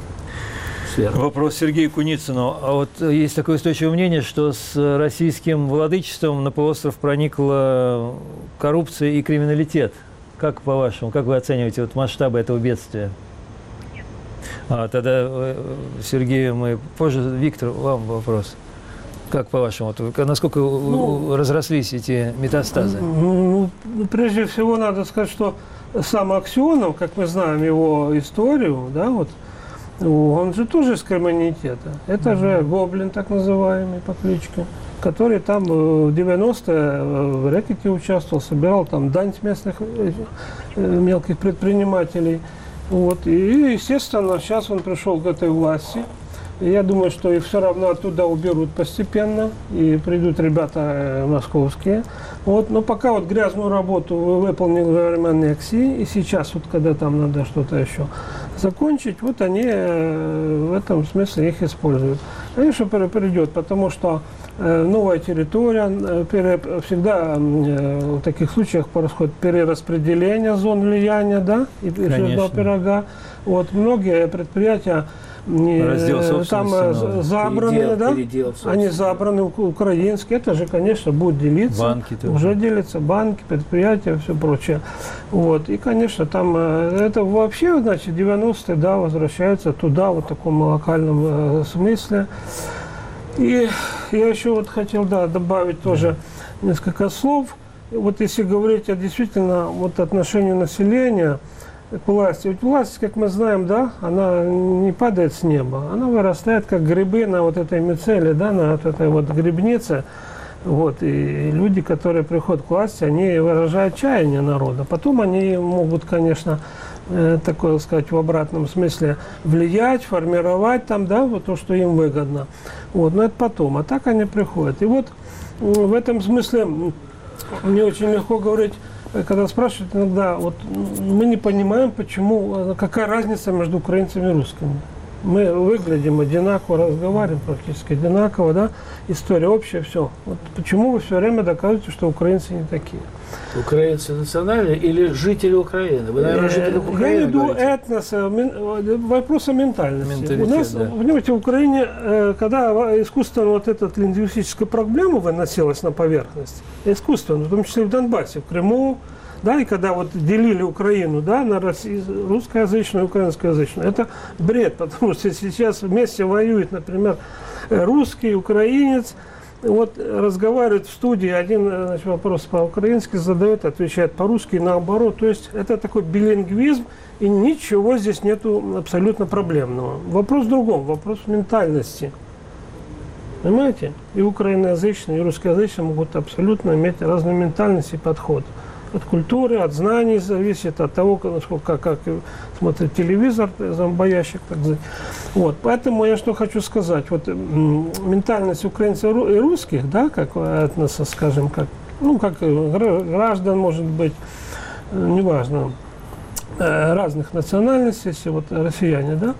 Вопрос Сергею Куницыну. А вот есть такое устойчивое мнение, что с российским владычеством на полуостров проникла коррупция и криминалитет. Как по-вашему, как вы оцениваете вот масштабы этого бедствия? Нет. А, тогда, Сергей, мы позже. Виктор, вам вопрос. Как по-вашему, вот, насколько ну, разрослись эти метастазы? Ну, прежде всего надо сказать, что сам Аксенов, как мы знаем его историю, да, вот, он же тоже из криминалитета. Это же гоблин, так называемый, по кличке, который там в девяностые в рэкете участвовал, собирал там дань с местных мелких предпринимателей. Вот. И, естественно, сейчас он пришел к этой власти. И я думаю, что и все равно оттуда уберут постепенно, и придут ребята московские. Вот. Но пока вот грязную работу выполнил во время аннексии, и сейчас, вот, когда там надо что-то еще закончить, вот они в этом смысле их используют. Конечно, придет, потому что новая территория, всегда в таких случаях происходит перераспределение зон влияния, да, и жирного пирога. Вот, многие предприятия там забраны, передел, да, передел, они забраны украинские, это же, конечно, будет делиться, банки уже делятся, банки, предприятия, все прочее. Вот, и, конечно, там это вообще, значит, девяностые, да, возвращаются туда, вот в таком локальном смысле. И я еще вот хотел, да, добавить тоже несколько слов. Вот если говорить о действительно вот отношению населения к власти. Ведь власть, как мы знаем, да, она не падает с неба, она вырастает как грибы на вот этой мицелле, да, на вот этой вот грибнице. Вот, и люди, которые приходят к власти, они выражают чаяние народа. Потом они могут, конечно, э, такое сказать, в обратном смысле влиять, формировать там, да, вот то, что им выгодно. Вот, но это потом. А так они приходят. И вот в этом смысле мне очень легко говорить, когда спрашивают иногда, вот мы не понимаем, почему, какая разница между украинцами и русскими. Мы выглядим одинаково, разговариваем практически одинаково, да, история общая, все. Вот почему вы все время доказываете, что украинцы не такие? Украинцы национальные или жители Украины? Вы, наверное, жители Украины. Я веду говорите. этнос, вопрос о ментальности. Менталитет, У нас, да. понимаете, в Украине, когда искусственно вот эта лингвистическая проблема выносилась на поверхность, искусственно, в том числе в Донбассе, в Крыму, да, и когда вот делили Украину, да, на Россию, русскоязычную и украинскоязычную, это бред, потому что сейчас вместе воюет, например, русский, украинец, вот разговаривает в студии, один, значит, вопрос по-украински задает, отвечает по-русски, наоборот, то есть это такой билингвизм, и ничего здесь нету абсолютно проблемного. Вопрос в другом, вопрос в ментальности. Понимаете? И украиноязычные, и русскоязычные могут абсолютно иметь разную ментальность и подход. От культуры, от знаний зависит, от того, насколько, как, как смотрит телевизор, зомбоящик, так сказать. Вот, поэтому я что хочу сказать, вот ментальность украинцев и русских, да, как этноса, скажем, как, ну, как граждан, может быть, неважно, разных национальностей, если вот россияне, да,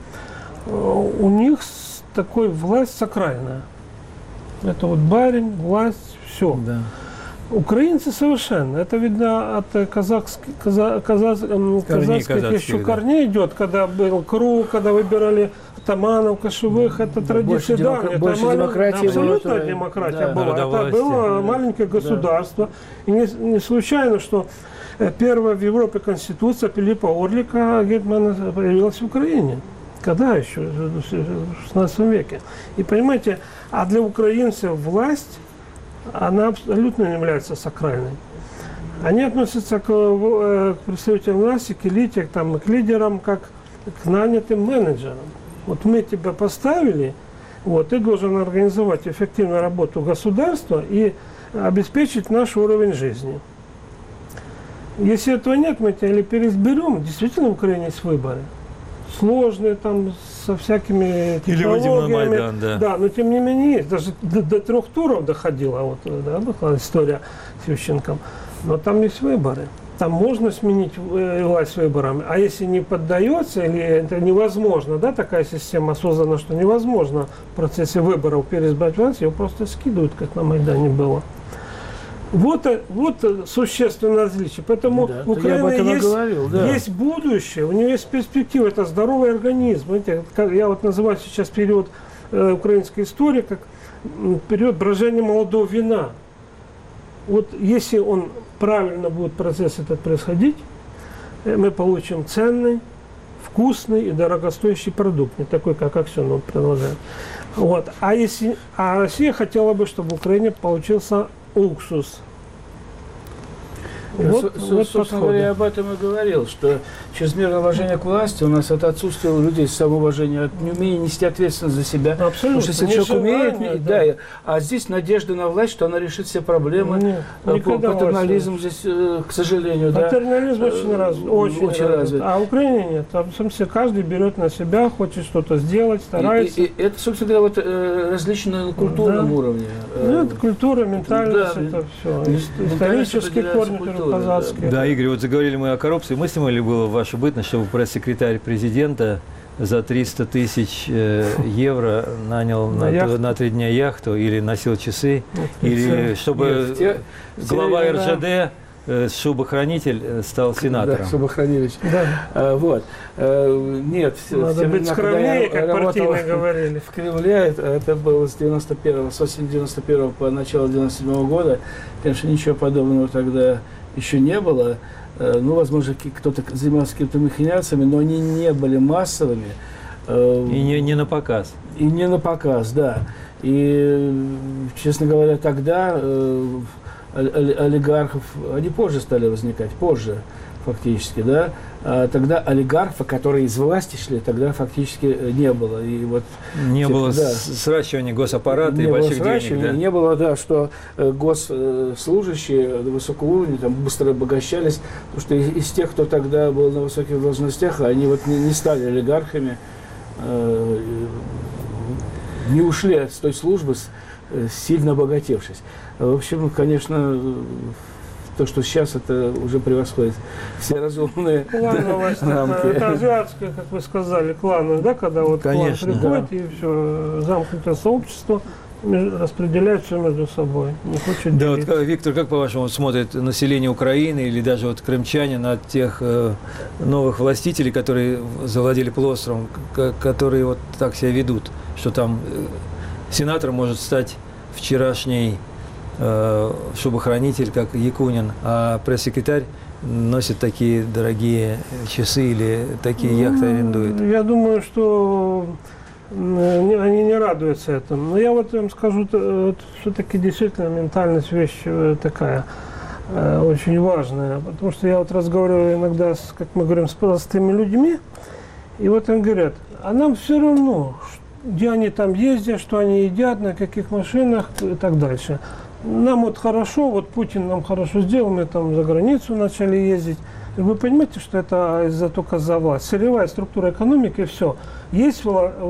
у них такой власть сакральная. Это вот барин, власть, все. Да. Украинцы совершенно. Это видно от казахских, каза, каза, казахских, казахских еще да. корней идет, когда был круг, когда выбирали атаманов, кошевых. Да, это да, традиция давняя. Больше это демократии абсолютно было, демократия да, была. Это было да. маленькое государство. Да. И не, не случайно, что первая в Европе конституция Филиппа Орлика Гетмана появилась в Украине. Когда еще? В шестнадцатом веке. И понимаете, а для украинцев власть, она абсолютно не является сакральной. Они относятся к, к представителям власти, к элите, там, к лидерам, как к нанятым менеджерам. Вот мы тебя поставили, вот, ты должен организовать эффективную работу государства и обеспечить наш уровень жизни. Если этого нет, мы тебя или переизберем, действительно в Украине есть выборы. Сложные, там, со всякими технологиями. Или выйдем на Майдан, да. Да, но тем не менее есть. Даже до, до трех туров доходила вот, да, была история с Ющенком. Но там есть выборы. Там можно сменить власть выборами. А если не поддается, или это невозможно, да, такая система создана, что невозможно в процессе выборов переизбрать власть, ее просто скидывают, как на Майдане было. Вот, вот существенное различие. Поэтому да, в Украине есть, говорил, да. есть будущее, у нее есть перспектива, это здоровый организм. Знаете, как, я вот называю сейчас период э, украинской истории как период брожения молодого вина. Вот если он правильно будет процесс этот происходить, мы получим ценный, вкусный и дорогостоящий продукт, не такой, как Аксенов предлагает. Вот. А, если, а Россия хотела бы, чтобы в Украине получился уксус. Вот, вот собственно говоря, я об этом и говорил, что чрезмерное уважение к власти у нас это отсутствие у людей самоуважения, от неумения нести ответственность за себя. Абсолютно. Потому что если человек умеет, да. Да, а здесь надежда на власть, что она решит все проблемы. Нет, патернализм здесь, к сожалению, патернализм да. очень развит. Очень, очень развит. А в Украине нет. Там, в смысле, каждый берет на себя, хочет что-то сделать, старается. И, и, и это, собственно говоря, вот, э, различно на культурном да. уровне. Ну, это культура, ментальность, да. это все. Исторические корни. Казахские. Да, Игорь, вот заговорили мы о коррупции. Мыслимо ли было в вашу бытность, чтобы пресс-секретарь президента за триста тысяч э, евро нанял на, на, на три дня яхту или носил часы, нет, или чтобы нет, те, глава те, эр жэ дэ, э, шубохранитель, стал сенатором? Да, шубохранилович. Да. А, вот. А, нет, надо быть скромнее, как партийно говорили. В Кремле, это было с девяносто первого, с осени девяносто первого по начало девяносто седьмого года. Конечно, ничего подобного тогда еще не было. Ну, возможно, кто-то занимался какими-то махинациями, но они не были массовыми. И не, не на показ. И не на показ, да. И, честно говоря, тогда олигархов, они позже стали возникать, позже. фактически, да, а тогда олигархов, которые из власти шли, тогда фактически не было. И вот, не типа, было да, сращивания госаппарата не и больших было денег. Да? Не было, да, что госслужащие высокого уровня там быстро обогащались, потому что из, из тех, кто тогда был на высоких должностях, они вот не, не стали олигархами, э, не ушли с той службы, с, сильно обогатевшись. В общем, конечно, то, что сейчас, это уже превосходит все разумные клановость, рамки. Это, это азиатское, как вы сказали, клановость, да, когда вот конечно, клан приходит, да. и все, замкнутое сообщество распределяет все между собой. Не хочет да, делить. вот, Виктор, как по-вашему смотрит население Украины или даже вот крымчане на тех э, новых властителей, которые завладели полуостровом, к- которые вот так себя ведут, что там э, сенатор может стать вчерашний э, шубохранитель, как Якунин, а пресс-секретарь носит такие дорогие часы или такие яхты арендует? Я думаю, что они не радуются этому. Но я вот вам скажу, все-таки действительно ментальность вещь такая очень важная. Потому что я вот разговариваю иногда, с, как мы говорим, с простыми людьми, и вот им говорят, а нам все равно, где они там ездят, что они едят, на каких машинах и так дальше. Нам вот хорошо, вот Путин нам хорошо сделал, мы там за границу начали ездить. И вы понимаете, что это из-за только за власть. Сырьевая структура экономики, все. Есть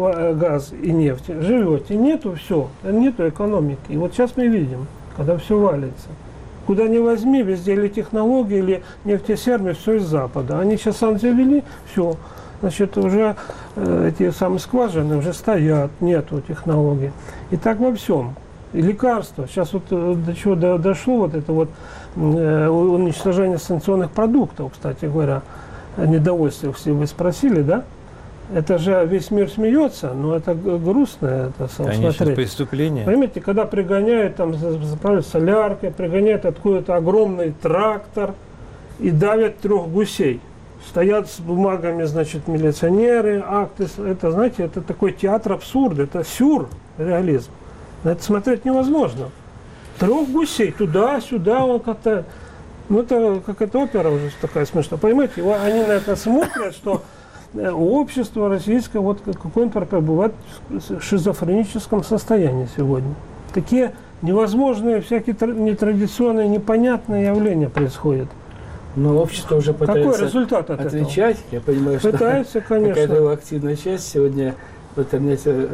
газ и нефть, живете, нету, все, нету экономики. И вот сейчас мы видим, когда все валится. Куда ни возьми, везде или технологии, или нефтесервис, все из Запада. Они сейчас сам завели, все. Значит, уже э, эти самые скважины уже стоят, нету технологий. И так во всем. И лекарства. Сейчас вот э, до чего до, дошло вот это вот э, уничтожение санкционных продуктов, кстати говоря, недовольствие, если вы спросили, да? Это же весь мир смеется, но это грустно, это Конечно, смотреть. преступление. Понимаете, когда пригоняют, там, заправляют соляркой, пригоняют откуда-то огромный трактор и давят трех гусей. Стоят с бумагами, значит, милиционеры, акты. Это, знаете, это такой театр абсурда, это сюрреализм. На это смотреть невозможно. Трех гусей туда-сюда, он как-то... Ну, это какая-то опера уже такая смешная. Понимаете, они на это смотрят, что общество российское вот какое-то бывает в шизофреническом состоянии сегодня. Такие невозможные, всякие нетрадиционные, непонятные явления происходят. Но общество уже пытается Какой результат от отвечать. этого? Я понимаю, что пытается, конечно. какая-то его активная часть. Сегодня в интернете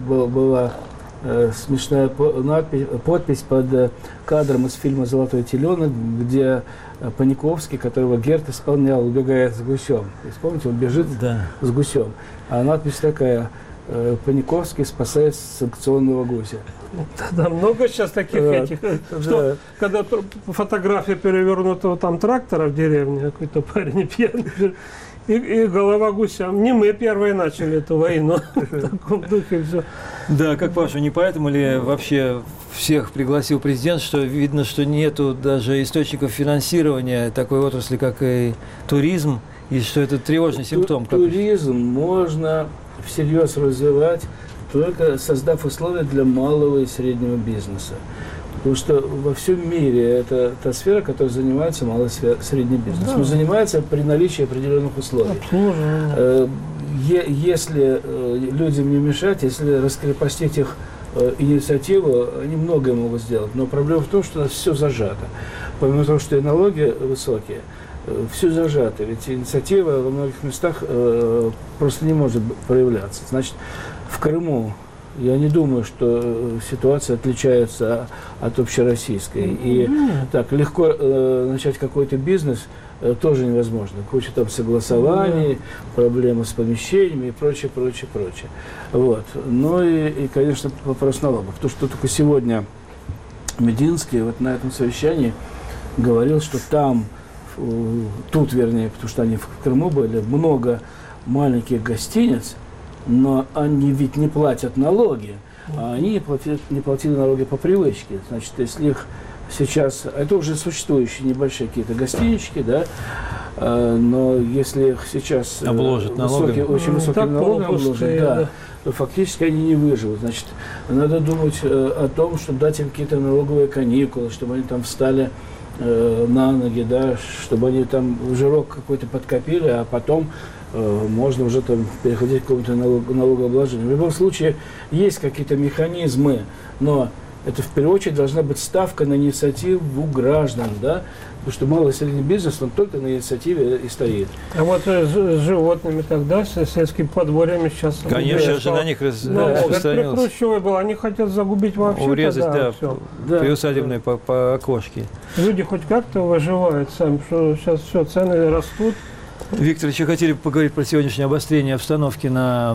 была э, смешная надпись, подпись под э, кадром из фильма «Золотой теленок», где э, Паниковский, которого Герт исполнял, убегает с гусем. Помните, он бежит Да. с гусем. А надпись такая: э, «Паниковский спасает санкционного гуся». Да, много сейчас таких Да, этих, что да. когда фотография перевернутого там трактора в деревне, какой-то парень пьяный, и, и голова гуся. Не мы первые начали эту войну. В таком духе все. Да, как по-вашему, не поэтому ли вообще всех пригласил президент, что видно, что нету даже источников финансирования такой отрасли, как и туризм, и что это тревожный симптом? Как... Туризм можно всерьез развивать, только создав условия для малого и среднего бизнеса. Потому что во всем мире это та сфера, которой занимается малый и средний бизнес. Да. Но занимается при наличии определенных условий. Обслуживание. Если людям не мешать, если раскрепостить их инициативу, они многое могут сделать. Но проблема в том, что у нас все зажато. Помимо того, что и налоги высокие, все зажато. Ведь инициатива во многих местах просто не может проявляться. Значит, в Крыму я не думаю, что ситуация отличается от общероссийской. И так легко э, начать какой-то бизнес э, тоже невозможно. Куча там согласований, проблемы с помещениями и прочее, прочее, прочее. Вот. Ну и, и, конечно, вопрос налогов. То, что только сегодня Мединский вот на этом совещании говорил, что там, э, тут вернее, потому что они в Крыму были, много маленьких гостиниц, но они ведь не платят налоги, а они не платили, не платили налоги по привычке. Значит, если их сейчас, это уже существующие небольшие какие-то гостинички, да, э, но если их сейчас обложат налогами, высокие, очень высокими налогами обложат, да, да, то фактически они не выживут. Значит, надо думать э, о том, чтобы дать им какие-то налоговые каникулы, чтобы они там встали э, на ноги, да, чтобы они там жирок какой-то подкопили, а потом э, можно уже там переходить к какому-то налог, налогообложению. В любом случае есть какие-то механизмы, но это в первую очередь должна быть ставка на инициативу граждан, да, потому что малый и средний бизнес, он только на инициативе и стоит. А вот с животными тогда, с сельскими подворьями сейчас... Конечно же, на них раз, да, распространилось. При Хрущевой было, они хотят загубить вообще. Урезать, тогда, да, все. да, приусадебные да. по, по окошке. Люди хоть как-то выживают сами, что сейчас все, цены растут. Виктор, еще хотели поговорить про сегодняшнее обострение обстановки на,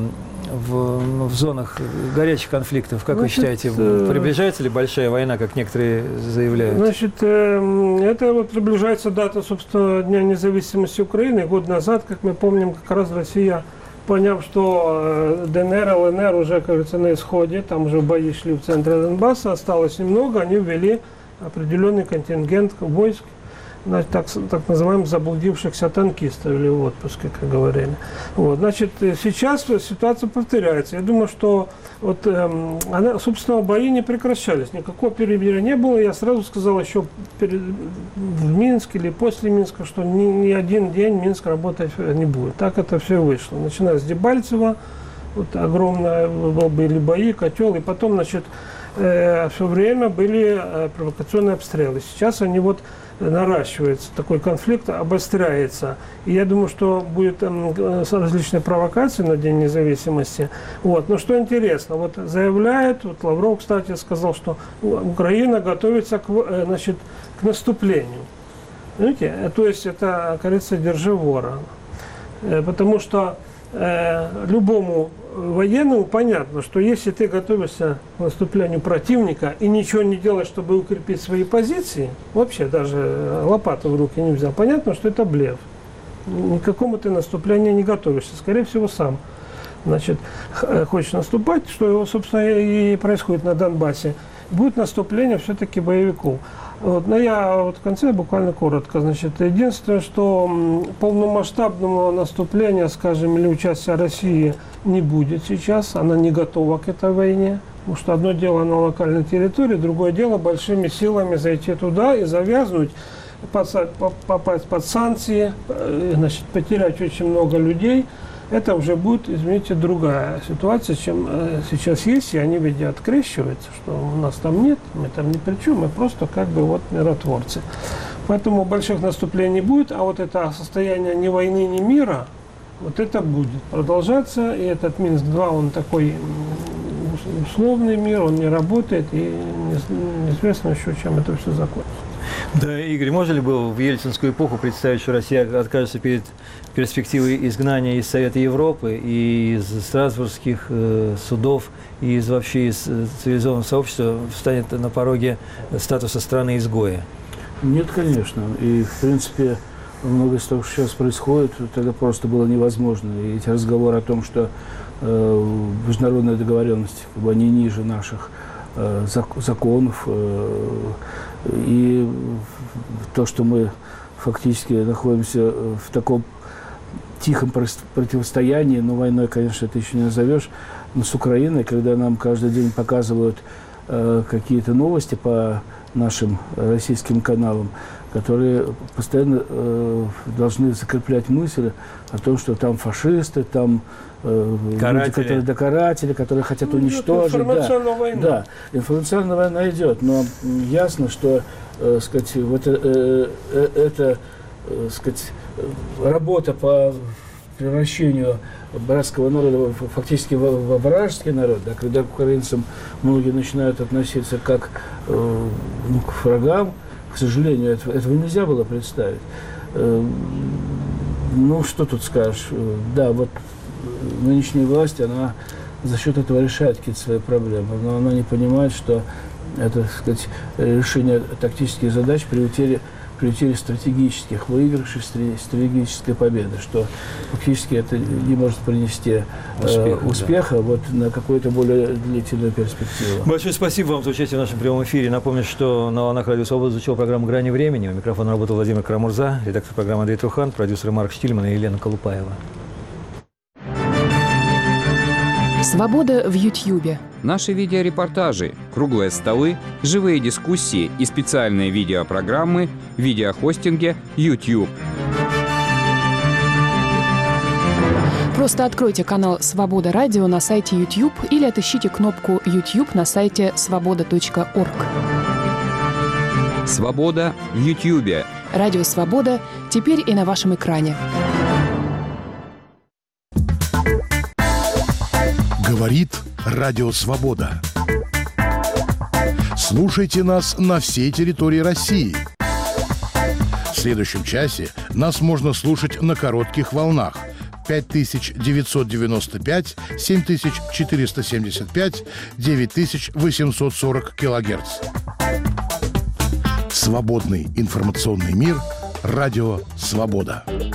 в, в зонах горячих конфликтов. Как значит, вы считаете, приближается ли большая война, как некоторые заявляют? Значит, э, это вот приближается дата, собственно, Дня независимости Украины. Год назад, как мы помним, как раз Россия, поняв, что ДНР, ЛНР уже, как говорится, на исходе, там уже бои шли в центре Донбасса, осталось немного, они ввели определенный контингент войск, значит, так, так называемых заблудившихся танкистов или в отпуске, как говорили. Вот, значит, сейчас ситуация повторяется. Я думаю, что вот, эм, она, собственно, бои не прекращались, никакого перемирия не было. Я сразу сказал еще перед, в Минске или после Минска, что ни, ни один день Минск работать не будет. Так это все вышло. Начиная с Дебальцева, вот огромные были бои, котел, и потом, значит, э, все время были э, провокационные обстрелы. Сейчас они вот наращивается, такой конфликт обостряется. И я думаю, что будет там различные провокации на День независимости. Вот. Но что интересно, вот заявляет, вот Лавров, кстати, сказал, что Украина готовится к, значит, к наступлению. Видите? То есть это, как говорится, держи вора. Потому что э, любому военному понятно, что если ты готовишься к наступлению противника и ничего не делаешь, чтобы укрепить свои позиции, вообще даже лопату в руки не взял, понятно, что это блеф. Ни к какому ты наступлению не готовишься. Скорее всего, сам, значит, хочешь наступать, что, собственно, и происходит на Донбассе. Будет наступление все-таки боевиков. Вот, но я вот в конце буквально коротко. Значит, единственное, что полномасштабного наступления, скажем, или участия России не будет сейчас. Она не готова к этой войне. Потому что одно дело на локальной территории, другое дело большими силами зайти туда и завязнуть, попасть под санкции, значит, потерять очень много людей. Это уже будет, извините, другая ситуация, чем э, сейчас есть, и они ведь открещиваются, что у нас там нет, мы там ни при чем, мы просто как бы вот миротворцы. Поэтому больших наступлений будет, а вот это состояние ни войны, ни мира, вот это будет продолжаться, и этот Минск-два, он такой условный мир, он не работает, и неизвестно еще, чем это все закончится. Да, Игорь, можно ли было в ельцинскую эпоху представить, что Россия откажется перед перспективой изгнания из Совета Европы и из страсбургских э, судов, и из вообще из цивилизованного сообщества встанет на пороге статуса страны-изгоя? Нет, конечно. И, в принципе, многое из того, что сейчас происходит, тогда просто было невозможно. И эти разговоры о том, что э, международная договоренность, как бы, они ниже наших э, законов, э, и то, что мы фактически находимся в таком тихом противостоянии, но войной, конечно, это еще не назовешь, но с Украиной, когда нам каждый день показывают э, какие-то новости по нашим российским каналам, которые постоянно э, должны закреплять мысль о том, что там фашисты, там э, люди, которые, да, каратели, которые хотят ну, уничтожить. Информационная да, война. Да, информационная война идет, но ясно, что э, сказать, вот, э, э, это э, сказать, работа по превращению братского народа фактически в, в вражеский народ, да, когда к украинцам многие начинают относиться как э, ну, к врагам. К сожалению, этого, этого нельзя было представить. Э, ну, что тут скажешь? Да, вот нынешняя власть, она за счет этого решает какие-то свои проблемы, но она не понимает, что это, так сказать, решение тактических задач при утере, при утере стратегических выигрышей, стратегической победы, что фактически это не может принести успеха, э, успеха да. вот, на какую-то более длительную перспективу. Большое спасибо вам за участие в нашем прямом эфире. Напомню, что на волнах Радио Свобода звучала программа «Грани времени». У микрофона работал Владимир Карамурза, редактор программы Андрей Трухан, продюсеры Марк Штильман и Елена Колупаева. Свобода в Ютьюбе. Наши видеорепортажи, круглые столы, живые дискуссии и специальные видеопрограммы в видеохостинге YouTube. Просто откройте канал «Свобода Радио» на сайте YouTube или отыщите кнопку YouTube на сайте свобода точка орг. Свобода в Ютьюбе. Радио «Свобода» теперь и на вашем экране. Говорит Радио Свобода. Слушайте нас на всей территории России. В следующем часе нас можно слушать на коротких волнах пять тысяч девятьсот девяносто пять, семь тысяч четыреста семьдесят пять, девять тысяч восемьсот сорок килогерц. Свободный информационный мир. Радио Свобода.